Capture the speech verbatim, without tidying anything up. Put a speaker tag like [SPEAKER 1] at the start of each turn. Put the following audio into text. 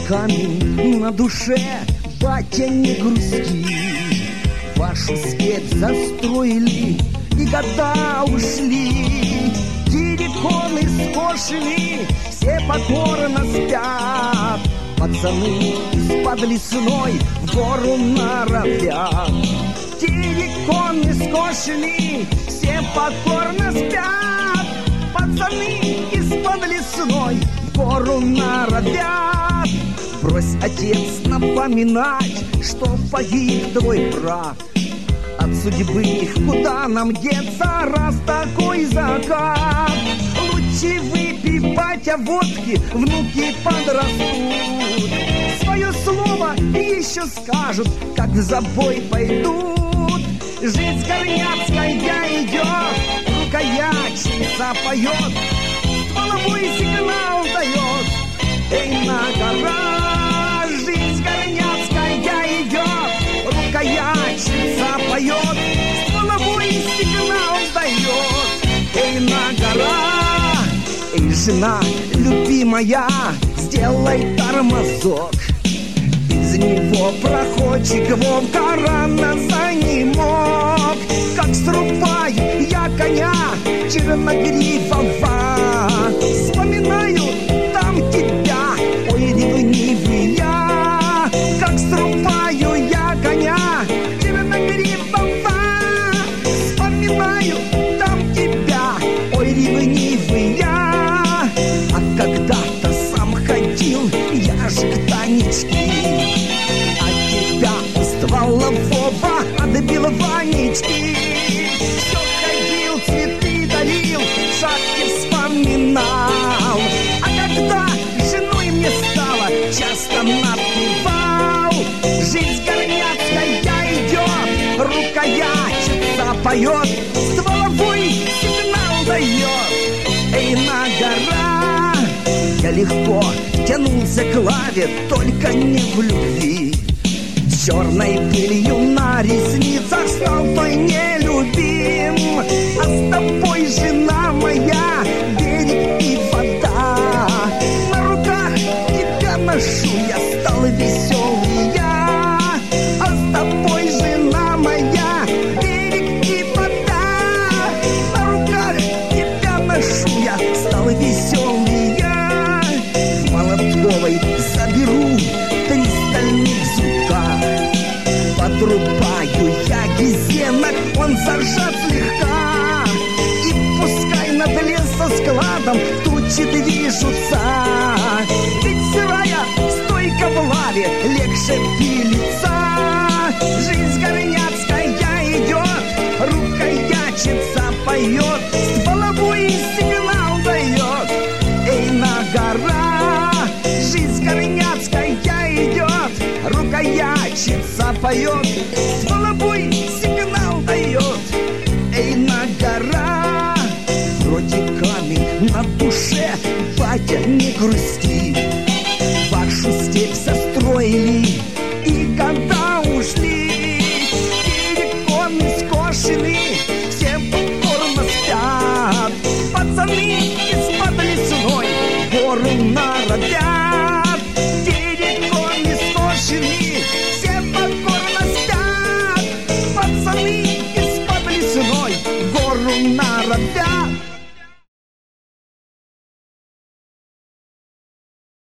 [SPEAKER 1] камень на душе, батя, не грусти. Вашу степь застроили, и года ушли. Терриконы скошены, все покорно спят. Пацаны из-под лесной в гору норовят. Терриконы скошены, все покорно спят. Пацаны из-под лесной в гору норовят. Брось, отец, напоминать, что погиб твой брат. От судьбы их куда нам деться, раз такой закат? Лучше выпей, батя, водки, внуки подрастут. Свое слово еще скажут, как в забой пойдут. Жизнь горняцкая идет, рукоятница поет, стволовой сигнал дает. Эй, на гора, жизнь горняцкая идет, рукоятница поет, стволовой сигнал дает. Эй, на гора, эй, жена любимая, сделай тормозок. Из него проходчик Вовка рано занемог. Как срубаю я коня черногривого, вспоминаю там тебя, ой, ревнивый я. Как срубаю я коня черногривого, вспоминаю там тебя, ой, ревнивый я. А когда-то сам ходил я ж к Танечке, а тебя у стволового отбил Ванечки. Все ходил, цветы дарил, шапки вспоминал. А когда женой мне стало, часто напевал. Жизнь горняцкая идет, рукоятица поет, стволовой сигнал дает. Эй, на гора, я легко тянулся к лаве, только не в любви. Черной пылью на ресницах стал твой нелюбим. А с тобой, жена моя, берег и вода. На руках тебя ношу, я стал веселый я. А с тобой, жена моя, берег и вода. На руках тебя ношу, я стал веселый я. В Молотковой заберу три стальных зубка. Подрубаю я гизенок, он заржат слегка. И пускай над лесоскладом тучи движутся. Ведь сырая стойка в лаве легче пилится. Жизнь горняцкая идет, рукоятница поет, стволовой сигнал дает. Эй, на гора, жизнь горняцкая идет, рукоятница поет, стволовой сигнал дает. Эй, на гора, вроде камень на душе, батя, не грусти. Вашу степь застроили, и года ушли. Терриконы скошены, все покорно спят. Пацаны из-под лесной гору норовят. Терриконы скошены, все покорно спят. Пацаны из-под лесной гору норовят.